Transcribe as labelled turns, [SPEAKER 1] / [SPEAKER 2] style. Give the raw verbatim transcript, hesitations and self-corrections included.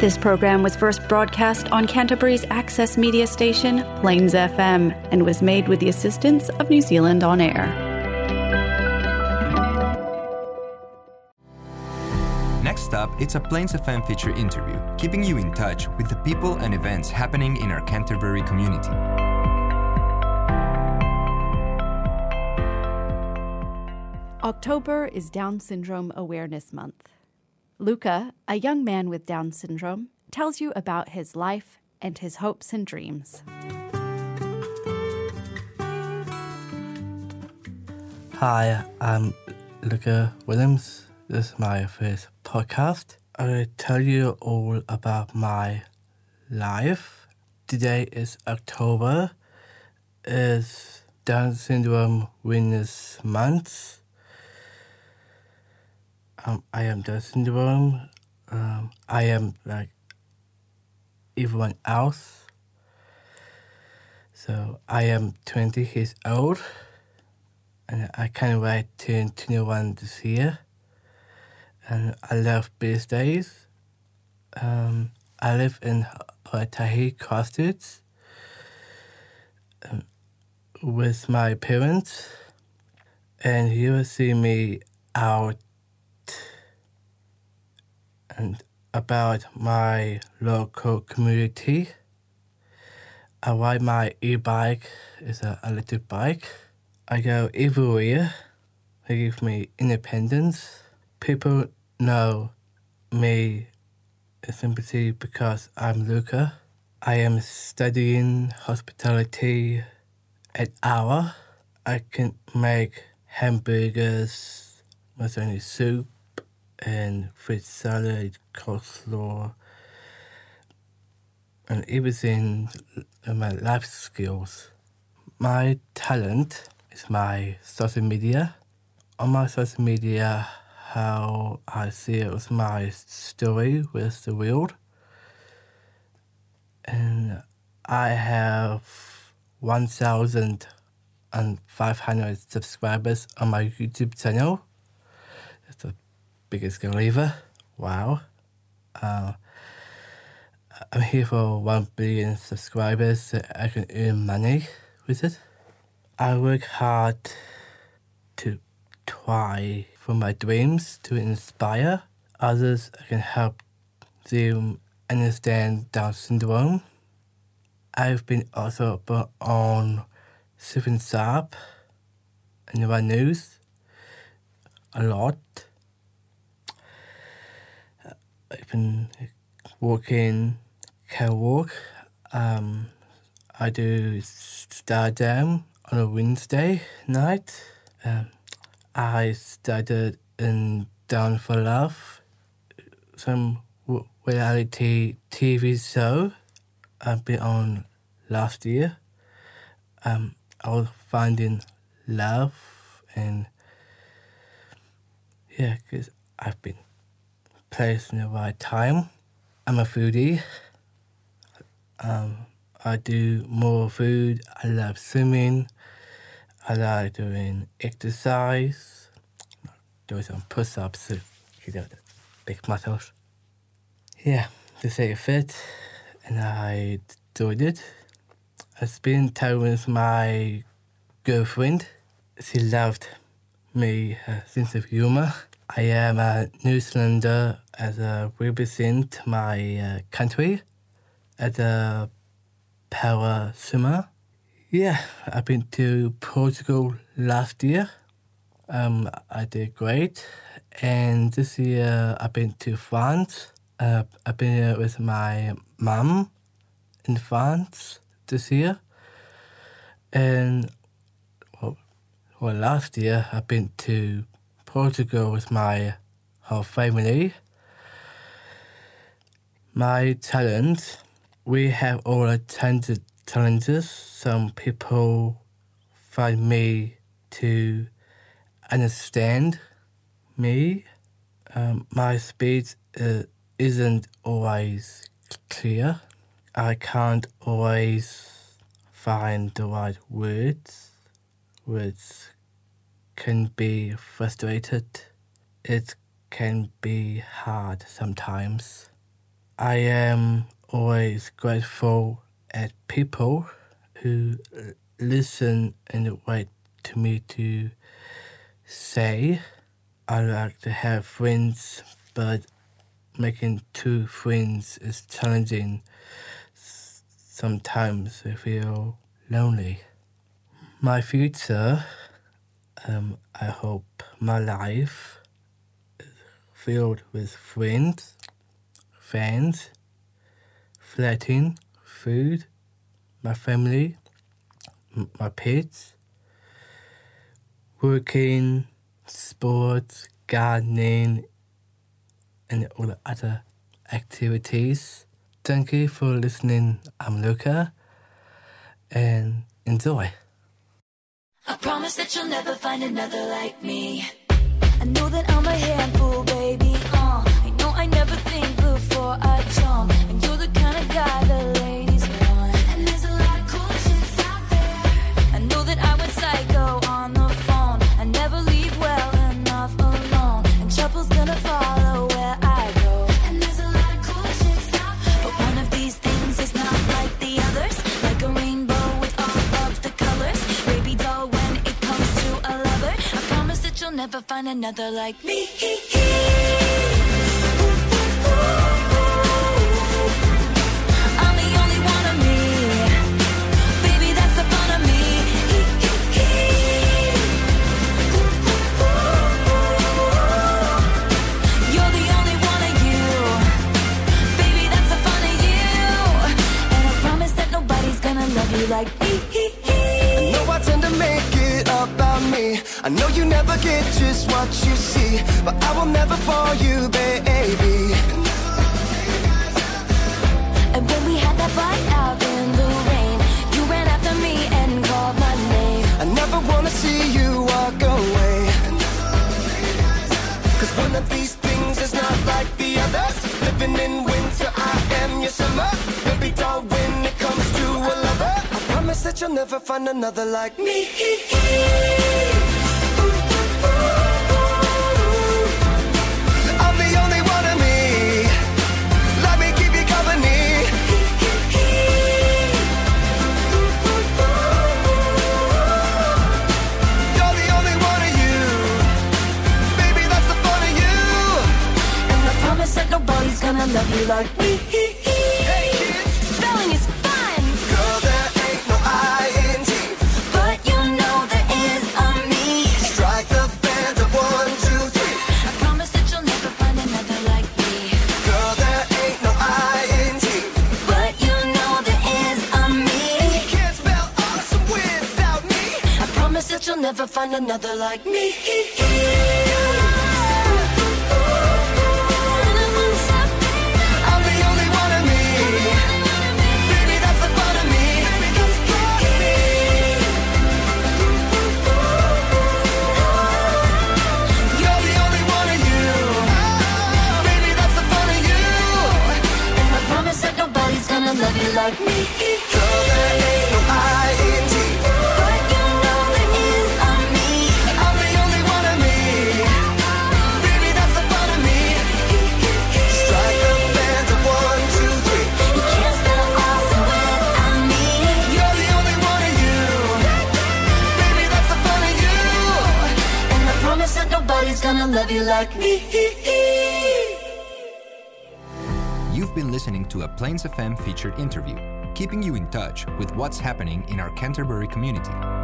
[SPEAKER 1] This program was first broadcast on Canterbury's access media station, Plains F M, and was made with the assistance of New Zealand On Air.
[SPEAKER 2] Next up, it's a Plains F M feature interview, keeping you in touch with the people and events happening in our Canterbury community.
[SPEAKER 1] October is Down Syndrome Awareness Month. Luca, a young man with Down syndrome, tells you about his life and his hopes and dreams.
[SPEAKER 3] Hi, I'm Luca Williams. This is my first podcast. I will tell you all about my life. Today is October. It's Down Syndrome Awareness Month. Um, I am Down syndrome. Um, I am like everyone else. So I am twenty years old, and I can't wait to turn twenty-one this year. And I love birthdays. Um, I live in Hoatahi, Christchurch, um, with my parents, and you will see me out and about my local community. I ride my e-bike. It's an electric bike. I go everywhere. They give me independence. People know me simply because I'm Luca. I am studying hospitality at Awa. I can make hamburgers, macaroni soup, and fruit salad, coleslaw, and everything in my life skills. My talent is my social media. On my social media, how I share my story with the world. And I have one thousand five hundred subscribers on my YouTube channel. That's the biggest goal ever. Wow. Uh, I'm here for one billion subscribers so I can earn money with it. I work hard to try for my dreams to inspire others. I can help them understand Down syndrome. I've been also put on Stephen Sharp and One News a lot. I've been working, can walk. Um, I do Stardom on a Wednesday night. Um, I started in Down for Love, some reality T V show I've been on last year. Um, I was finding love and yeah, because I've been placed in the right time. I'm a foodie. Um, I do more food. I love swimming. I like doing exercise. Doing some push-ups to get out the big muscles. Yeah, to stay fit, and I doing it. I spent time with my girlfriend. She loved me, her sense of humor. I am a New Zealander as a represent my uh, country as a power swimmer. Yeah, I've been to Portugal last year. Um, I did great. And this year I've been to France. Uh, I've been here with my mum in France this year. And well, well, last year I've been to Portugal with my whole family. My talent, we have all the talented challenges. Some people find me to understand me. Um, my speech uh, isn't always clear. I can't always find the right words, which can be frustrated. It can be hard sometimes. I am always grateful at people who listen and wait to me to say. I like to have friends, but making two friends is challenging. Sometimes I feel lonely. My future, um, I hope my life is filled with friends, fans, flirting, food, my family, m- my pets, working, sports, gardening, and all the other activities. Thank you for listening. I'm Luca, and enjoy.
[SPEAKER 4] I promise that you'll never find another like me. I know that I'm a handful, baby. Uh, I know I never think before I jump, and you're the kind of guy the ladies want. And there's a lot of cool chicks out there. I know that I went psycho on the phone. I never leave well enough alone, and trouble's gonna follow where I go. And there's a lot of cool chicks out there, but one of these things is not like the others. Like a rainbow with all of the colors, baby doll. When it comes to a lover, I promise that you'll never find another like me. I'm the only one of me, baby, that's the fun of me. You're the only one of you, baby, that's the fun of you. And I promise that nobody's gonna love you like me.
[SPEAKER 5] I know I tend to make it about me. I know you never get just what you see, but I will never fall you, baby.
[SPEAKER 4] And when we had that fight out in the rain, you ran after me and called my name.
[SPEAKER 5] I never wanna see you walk away, cause one of these things is not like the others. Living in winter, I am your summer. Baby doll, when it comes to a lover, I promise that you'll never find another like me. I'm the only one of me. Let me keep you company. You're the only one of you, baby, that's the fun of you.
[SPEAKER 4] And I promise that nobody's gonna love you like me.
[SPEAKER 5] Hey kids,
[SPEAKER 4] Spelling is fun,
[SPEAKER 5] girl, there ain't no I N G.
[SPEAKER 4] but you know there is a me.
[SPEAKER 5] Strike the band of one, two, three.
[SPEAKER 4] I promise that you'll never find another like me.
[SPEAKER 5] Girl, there ain't no I N G.
[SPEAKER 4] But you know there is a me.
[SPEAKER 5] You can't spell awesome without me.
[SPEAKER 4] I promise that you'll never find another like me.
[SPEAKER 5] I'm the only one of me. Baby, that's the fun of me. You're the only one of you. Baby, that's the fun of you.
[SPEAKER 4] And I promise that nobody's gonna love you like me.
[SPEAKER 5] Girl, there ain't no I N G.
[SPEAKER 4] But you know there is a me.
[SPEAKER 5] I'm the only one of me. Baby, that's the fun of me. Strike a band of one, two, three.
[SPEAKER 4] You can't spell awesome without me.
[SPEAKER 5] You're the only one of you. Baby, that's the fun of you.
[SPEAKER 4] And I promise that nobody's gonna love you like me.
[SPEAKER 2] You've been listening to a Plains F M featured interview, keeping you in touch with what's happening in our Canterbury community.